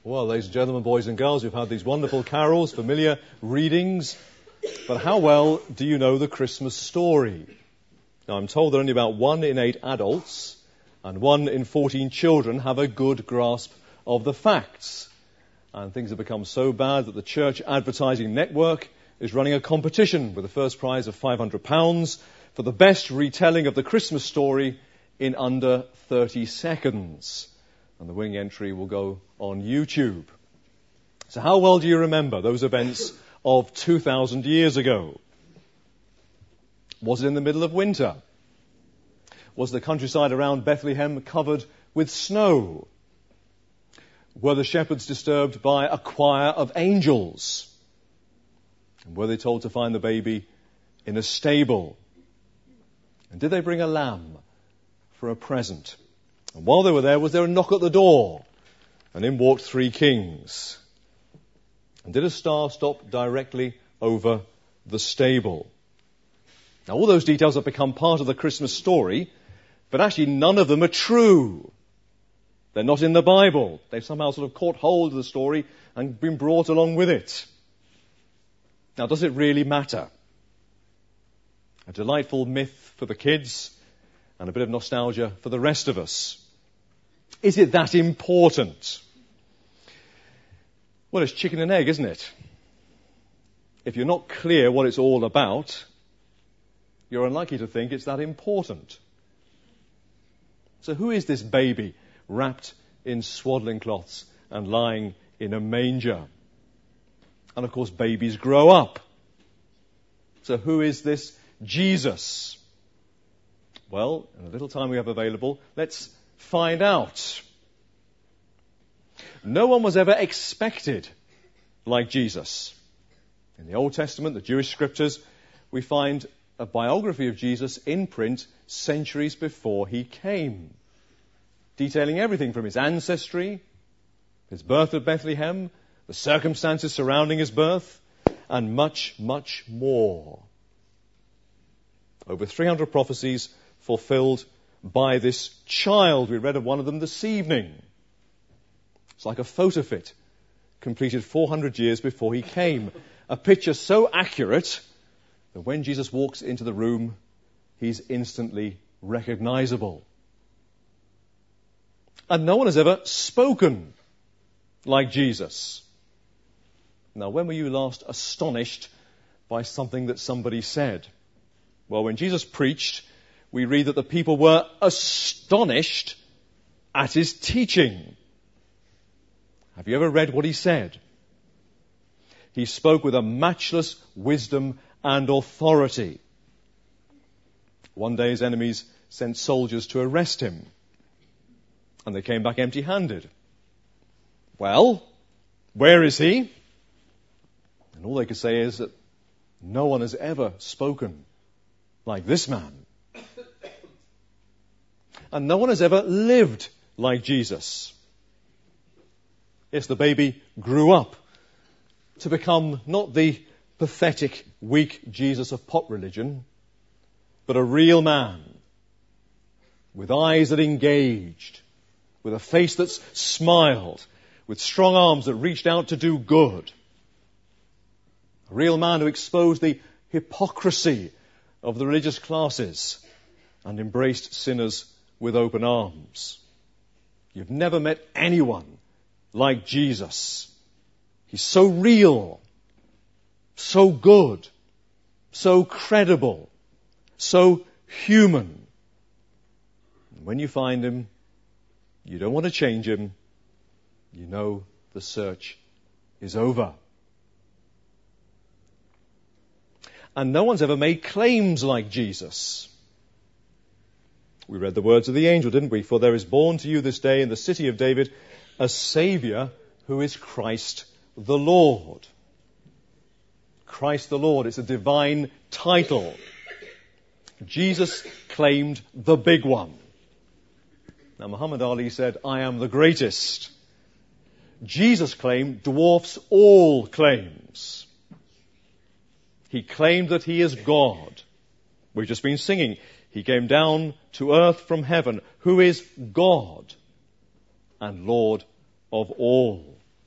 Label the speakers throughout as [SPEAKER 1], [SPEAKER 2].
[SPEAKER 1] Well, ladies and gentlemen, boys and girls, we've had these wonderful carols, familiar readings, but how well do you know the Christmas story? Now, I'm told that only about 1 in 8 adults and 1 in 14 children have a good grasp of the facts. And things have become so bad that the Church Advertising Network is running a competition with a first prize of £500 for the best retelling of the Christmas story in under 30 seconds. And the winning entry will go on YouTube. So how well do you remember those events of 2,000 years ago? Was it in the middle of winter? Was the countryside around Bethlehem covered with snow? Were the shepherds disturbed by a choir of angels? And were they told to find the baby in a stable? And did they bring a lamb for a present? And while they were there, was there a knock at the door? And in walked 3 kings. And did a star stop directly over the stable? Now, all those details have become part of the Christmas story, but actually none of them are true. They're not in the Bible. They've somehow sort of caught hold of the story and been brought along with it. Now, does it really matter? A delightful myth for the kids and a bit of nostalgia for the rest of us. Is it that important? Well, it's chicken and egg, isn't it? If you're not clear what it's all about, you're unlikely to think it's that important. So who is this baby wrapped in swaddling cloths and lying in a manger? And of course, babies grow up. So who is this Jesus? Well, in the little time we have available, let's find out. No one was ever expected like Jesus. In the Old Testament, the Jewish scriptures, we find a biography of Jesus in print centuries before he came, detailing everything from his ancestry, his birth at Bethlehem, the circumstances surrounding his birth, and much, much more. Over 300 prophecies fulfilled by this child. We read of one of them this evening. It's like a photo fit, completed 400 years before he came. A picture so accurate that when Jesus walks into the room, he's instantly recognizable. And no one has ever spoken like Jesus. Now, when were you last astonished by something that somebody said? Well, when Jesus preached, we read that the people were astonished at his teaching. Have you ever read what he said? He spoke with a matchless wisdom and authority. One day his enemies sent soldiers to arrest him, and they came back empty-handed. Well, where is he? And all they could say is that no one has ever spoken like this man. And no one has ever lived like Jesus. Yes, the baby grew up to become not the pathetic, weak Jesus of pop religion, but a real man with eyes that engaged, with a face that smiled, with strong arms that reached out to do good. A real man who exposed the hypocrisy of the religious classes and embraced sinners with open arms. You've never met anyone like Jesus. He's so real, so good, so credible, so human. And when you find him, you don't want to change him. You know the search is over. And no one's ever made claims like Jesus. We read the words of the angel, didn't we? For there is born to you this day in the city of David a Saviour who is Christ the Lord. Christ the Lord, it's a divine title. Jesus claimed the big one. Now, Muhammad Ali said, I am the greatest. Jesus' claim dwarfs all claims. He claimed that he is God. We've just been singing, he came down to earth from heaven, who is God and Lord of all.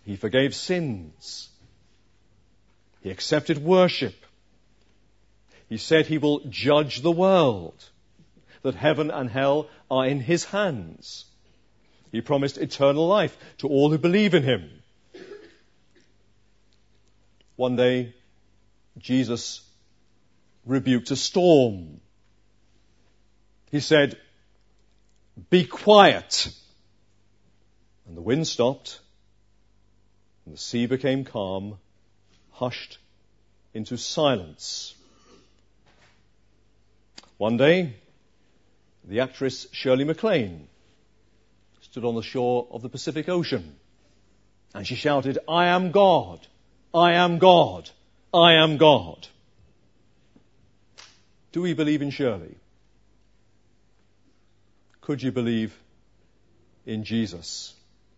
[SPEAKER 1] He forgave sins. He accepted worship. He said he will judge the world, that heaven and hell are in his hands. He promised eternal life to all who believe in him. One day, Jesus rebuked a storm. He said, "Be quiet." And the wind stopped, and the sea became calm, hushed into silence. One day, the actress Shirley MacLaine stood on the shore of the Pacific Ocean, and she shouted, "I am God, I am God, I am God." Do we believe in Shirley? Could you believe in Jesus?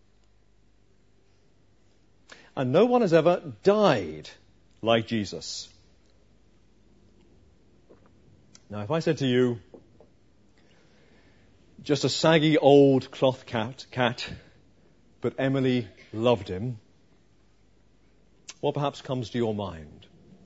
[SPEAKER 1] And no one has ever died like Jesus. Now, if I said to you, just a saggy old cloth cat, but Emily loved him, what perhaps comes to your mind?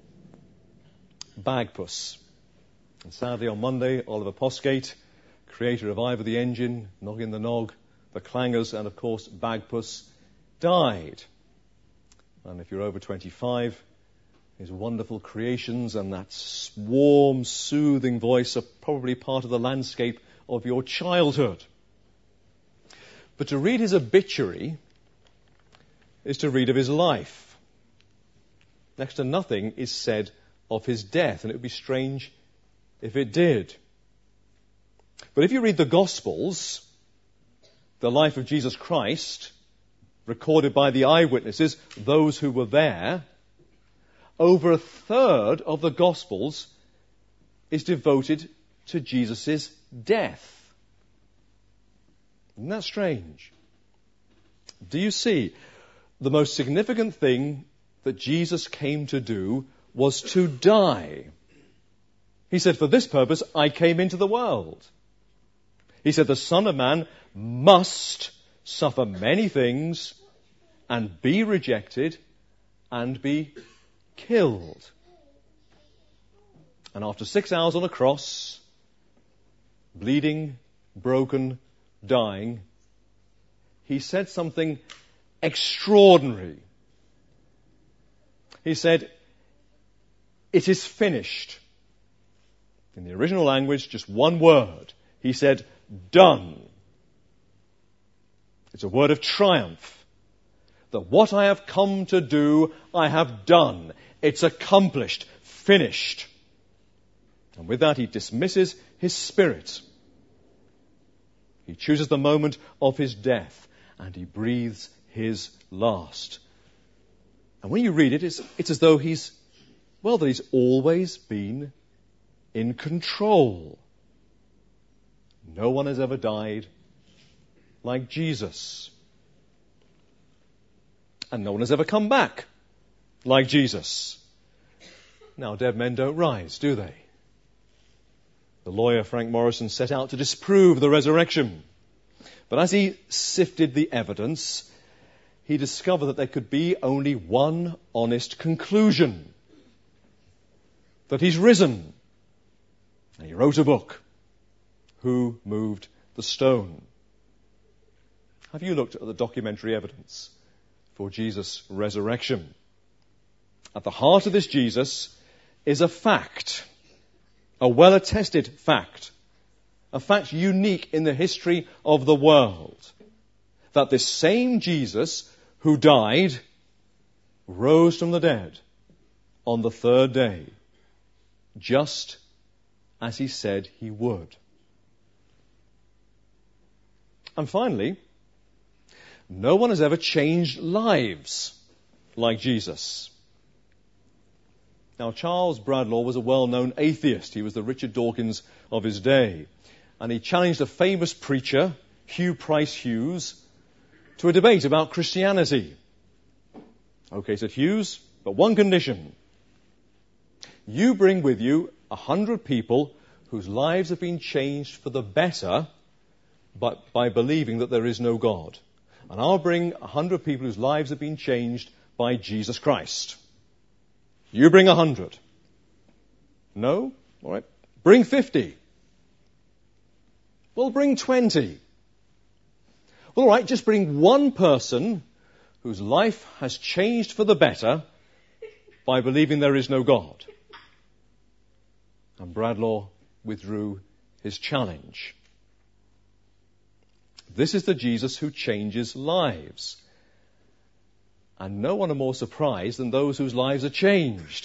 [SPEAKER 1] Bagpuss. And sadly on Monday, Oliver Posgate, creator of Ivor the Engine, Noggin the Nog, The Clangers, and of course Bagpuss, died. And if you're over 25, his wonderful creations and that warm, soothing voice are probably part of the landscape of your childhood. But to read his obituary is to read of his life. Next to nothing is said of his death, and it would be strange if it did. But if you read the Gospels, the life of Jesus Christ, recorded by the eyewitnesses, those who were there, over a third of the Gospels is devoted to Jesus' death. Isn't that strange? Do you see? The most significant thing that Jesus came to do was to die. He said, "For this purpose I came into the world." He said, "The Son of Man must suffer many things and be rejected and be killed." And after 6 hours on a cross, bleeding, broken, dying, he said something extraordinary. He said, "It is finished." In the original language, just one word. He said, "Done." It's a word of triumph. That what I have come to do, I have done. It's accomplished, finished. And with that, he dismisses his spirit. He chooses the moment of his death, and he breathes his last. And when you read it, it's as though he's always been in control. No one has ever died like Jesus. And no one has ever come back like Jesus. Now, dead men don't rise, do they? The lawyer Frank Morrison set out to disprove the resurrection. But as he sifted the evidence, he discovered that there could be only one honest conclusion. That he's risen. And he wrote a book. Who Moved the Stone? Have you looked at the documentary evidence for Jesus' resurrection? At the heart of this Jesus is a fact. A well-attested fact. A fact unique in the history of the world. That this same Jesus who died rose from the dead on the third day, just as he said he would. And finally, no one has ever changed lives like Jesus. Now, Charles Bradlaugh was a well-known atheist. He was the Richard Dawkins of his day. And he challenged a famous preacher, Hugh Price Hughes, to a debate about Christianity. Okay, said Hughes, but one condition. You bring with you 100 people whose lives have been changed for the better but by believing that there is no God. And I'll bring 100 people whose lives have been changed by Jesus Christ. You bring 100. No? All right. Bring 50. Well, bring 20. Well, all right, just bring one person whose life has changed for the better by believing there is no God. And Bradlaugh withdrew his challenge. This is the Jesus who changes lives. And no one are more surprised than those whose lives are changed.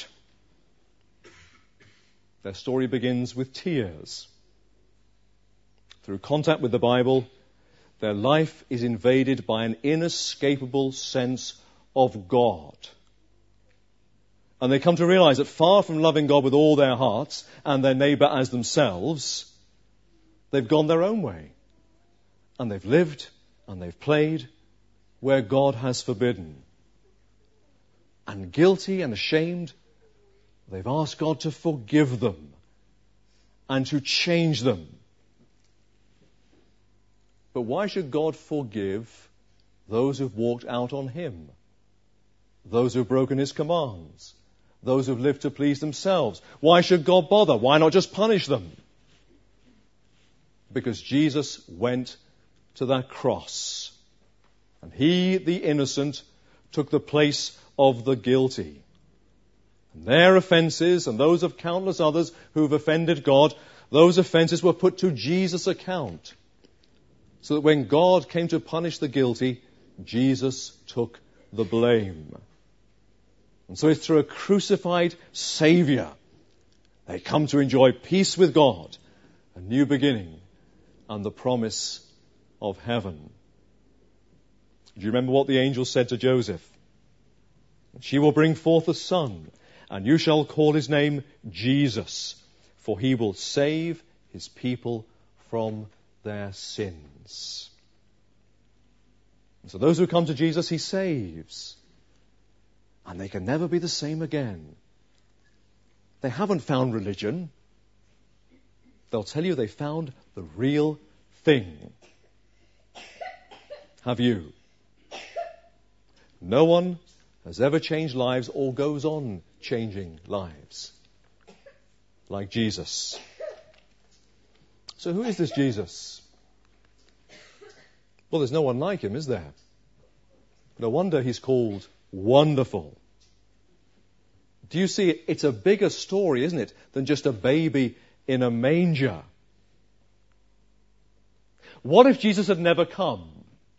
[SPEAKER 1] Their story begins with tears. Through contact with the Bible, their life is invaded by an inescapable sense of God. And they come to realize that far from loving God with all their hearts and their neighbor as themselves, they've gone their own way. And they've lived and they've played where God has forbidden. And guilty and ashamed, they've asked God to forgive them and to change them. But why should God forgive those who've walked out on Him? Those who've broken His commands? Those who've lived to please themselves? Why should God bother? Why not just punish them? Because Jesus went to that cross. And He, the innocent, took the place of the guilty. And their offences and those of countless others who've offended God, those offences were put to Jesus' account. So that when God came to punish the guilty, Jesus took the blame. And so it's through a crucified Saviour they come to enjoy peace with God, a new beginning, and the promise of heaven. Do you remember what the angel said to Joseph? She will bring forth a son, and you shall call his name Jesus, for he will save his people from their sins. And so those who come to Jesus, He saves. And they can never be the same again. They haven't found religion. They'll tell you they found the real thing. Have you? No one has ever changed lives or goes on changing lives like Jesus. So who is this Jesus? Well, there's no one like Him, is there? No wonder He's called Wonderful. Do you see, it's a bigger story, isn't it, than just a baby in a manger. What if Jesus had never come?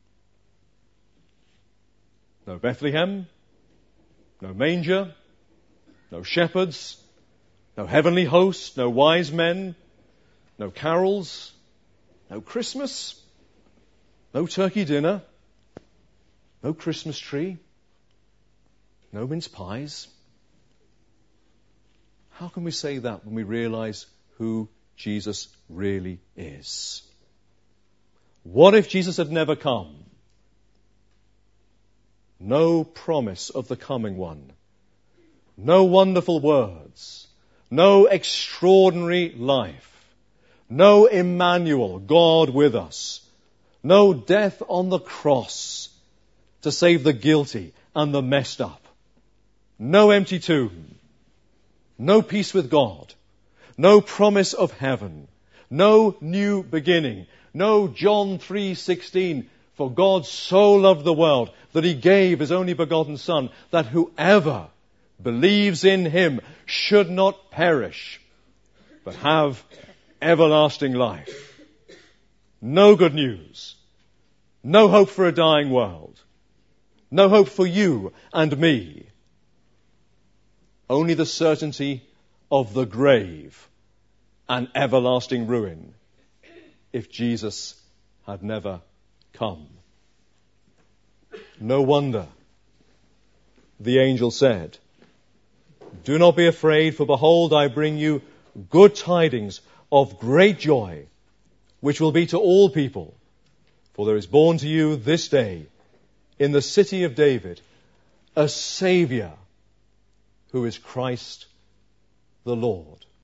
[SPEAKER 1] No Bethlehem, no manger, no shepherds, no heavenly hosts, no wise men, no carols, no Christmas, no turkey dinner, no Christmas tree, no mince pies. How can we say that when we realize who Jesus really is? What if Jesus had never come? No promise of the coming one. No wonderful words. No extraordinary life. No Emmanuel, God with us. No death on the cross to save the guilty and the messed up. No empty tomb. No peace with God. No promise of heaven. No new beginning. No John 3:16. For God so loved the world that He gave His only begotten Son, that whoever believes in Him should not perish, but have everlasting life. No good news. No hope for a dying world. No hope for you and me. Only the certainty of the grave and everlasting ruin if Jesus had never come. No wonder the angel said, "Do not be afraid, for behold, I bring you good tidings of great joy, which will be to all people. For there is born to you this day in the city of David a Saviour, who is Christ the Lord."